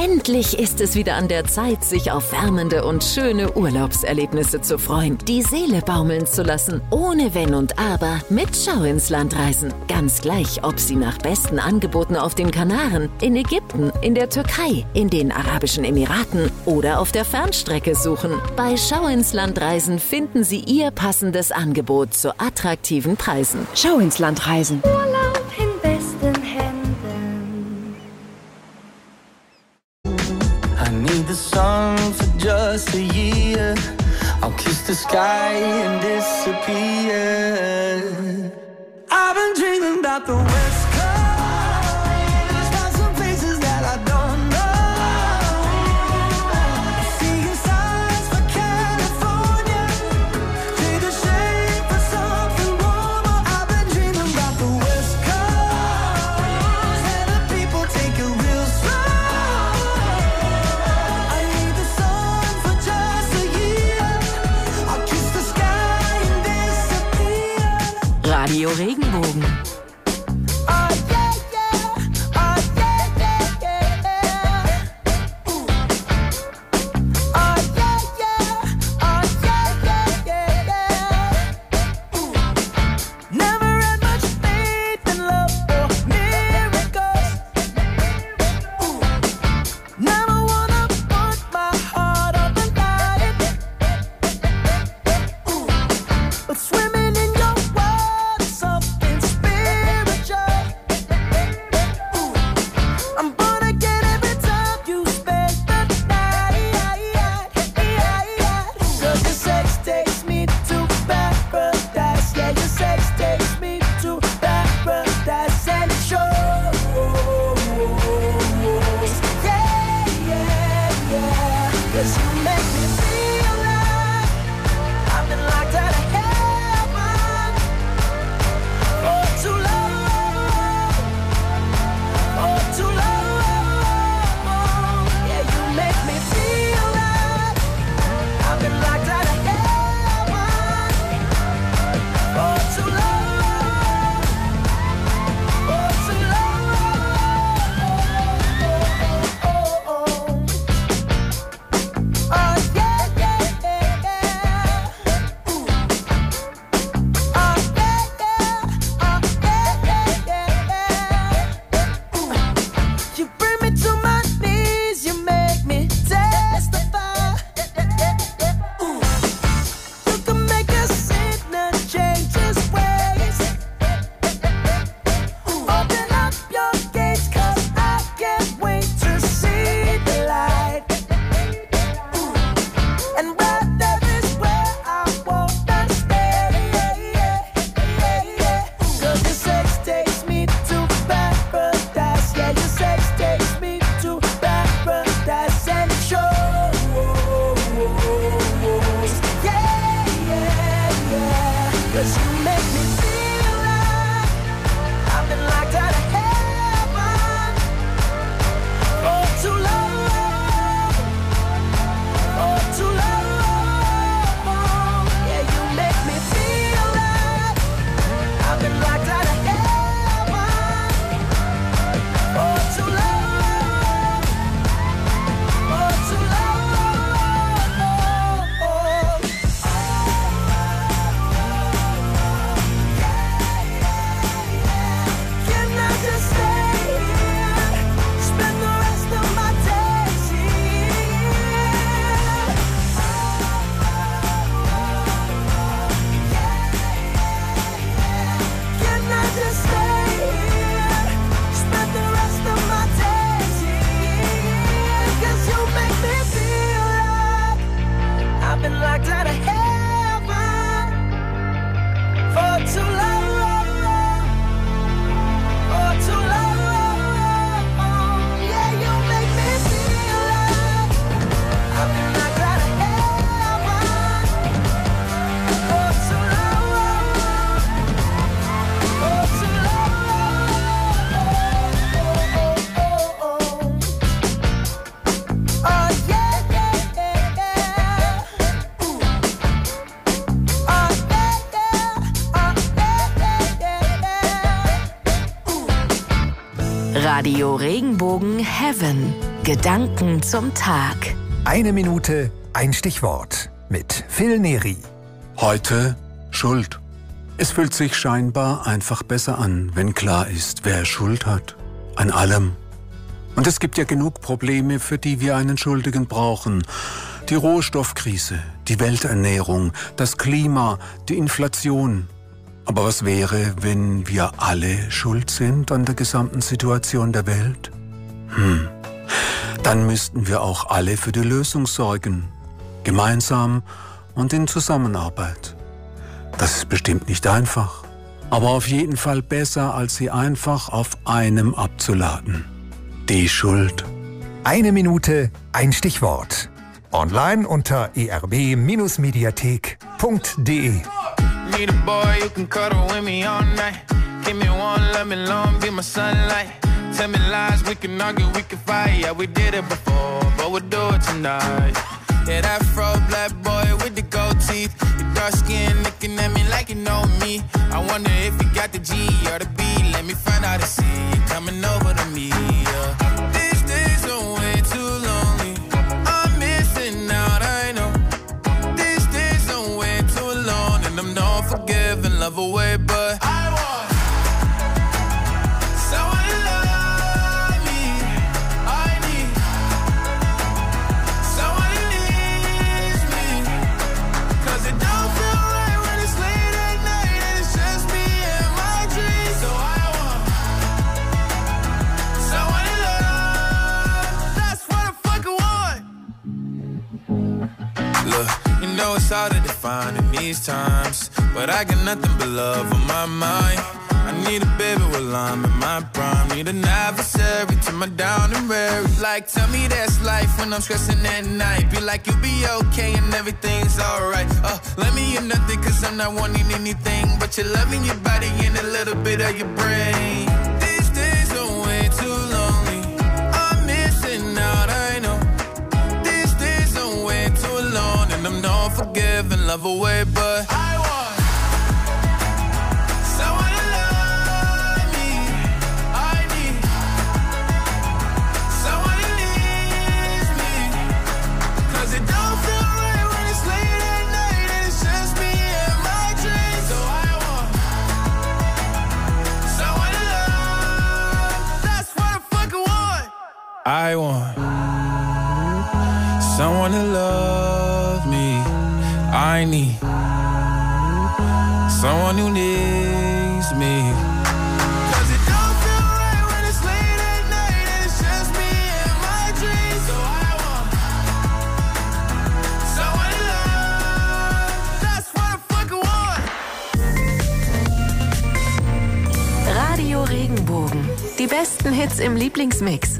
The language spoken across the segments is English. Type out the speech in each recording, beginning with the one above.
Endlich ist es wieder an der Zeit, sich auf wärmende und schöne Urlaubserlebnisse zu freuen, die Seele baumeln zu lassen, ohne Wenn und Aber, mit Schau ins Land reisen. Ganz gleich, ob Sie nach besten Angeboten auf den Kanaren, in Ägypten, in der Türkei, in den Arabischen Emiraten oder auf der Fernstrecke suchen. Bei Schau ins Land reisen finden Sie Ihr passendes Angebot zu attraktiven Preisen. Schau ins Land reisen. Urlaub in besten Händen. I need the sun for just a year. I'll kiss the sky and disappear. I've been dreaming about the West Coast. Found some places that I don't know. Seeing stars for California. Take the shape for something warmer. I've been dreaming about the West Coast. Where the people take it real slow. I need the sun for just a year. I'll kiss the sky and disappear. Radio Regenbogen. Swimming in your world, something spiritual. Radio Regenbogen Heaven. Gedanken zum Tag. 1 Minute, ein Stichwort mit Phil Neri. Heute Schuld. Es fühlt sich scheinbar einfach besser an, wenn klar ist, wer Schuld hat. An allem. Und es gibt ja genug Probleme, für die wir einen Schuldigen brauchen. Die Rohstoffkrise, die Welternährung, das Klima, die Inflation. Aber was wäre, wenn wir alle schuld sind an der gesamten Situation der Welt? Dann müssten wir auch alle für die Lösung sorgen. Gemeinsam und in Zusammenarbeit. Das ist bestimmt nicht einfach, aber auf jeden Fall besser, als sie einfach auf einem abzuladen. Die Schuld. 1 Minute, ein Stichwort. Online unter erb-mediathek.de. Need a boy who can cuddle with me all night. Give me one, let me long, be my sunlight. Tell me lies, we can argue, we can fight. Yeah, we did it before, but we'll do it tonight. Yeah, that fro black boy with the gold teeth. Your dark skin looking at me like you know me. I wonder if you got the G or the B. Let me find out and see you coming over to me. Yeah. These days are way too lonely. I'm missing out, I know. These days are way too alone, and I'm not forgiving, love away, but I want someone to love me. I need someone who needs me. 'Cause it don't feel right when it's late at night and it's just me and my dreams. So I want someone to love. That's what I fucking want. Look, you know it's hard to define in these times, but I got nothing but love on my mind. I need a baby while I'm in my prime. Need an adversary to my down and weary. Like, tell me that's life when I'm stressing at night. Be like, you'll be okay and everything's alright. Let me in nothing 'cause I'm not wanting anything but your love in your body and a little bit of your brain. These days are way too lonely. I'm missing out, I know. These days are way too alone, and I'm not forgiving, love away, but I want someone to love me. I need someone who needs me. 'Cause it don't feel right when it's late at night and it's just me and my dreams. So I want someone to love. That's what I fucking want. I want someone to love me. I need someone who needs me. 'Cause it don't feel right when it's late at night and it's just me and my dreams. So I want someone to love. That's what I fucking want. Radio Regenbogen. Die besten Hits im Lieblingsmix.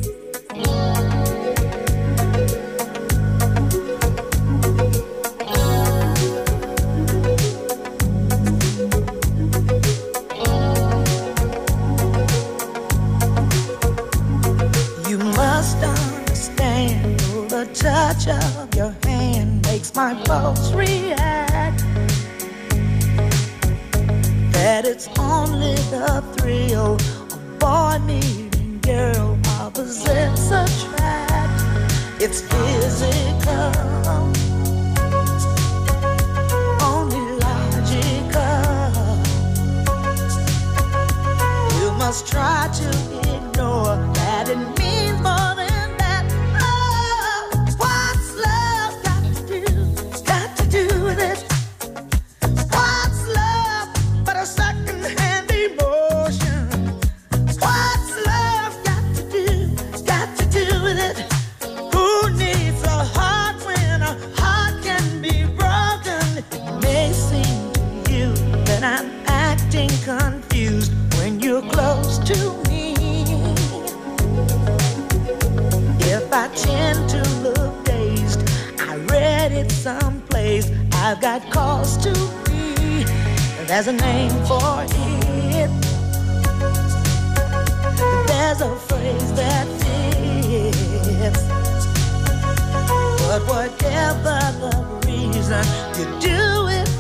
You must understand, the touch of your hand makes my pulse react. That it's only the thrill of boy meeting girl, opposites attract. It's physical, only logical. You must try to ignore that it means more than that. Oh, what's love got to do? Got to do with it. What's love but a second-hand emotion? What's love got to do? Got to do with it. Who needs a heart when a heart can be broken? It may seem to you that I'm acting confused when you're close to me. If I tend to look dazed, I read it someplace. I've got cause to be. There's a name for it. There's a phrase that fits. But whatever the reason, you do it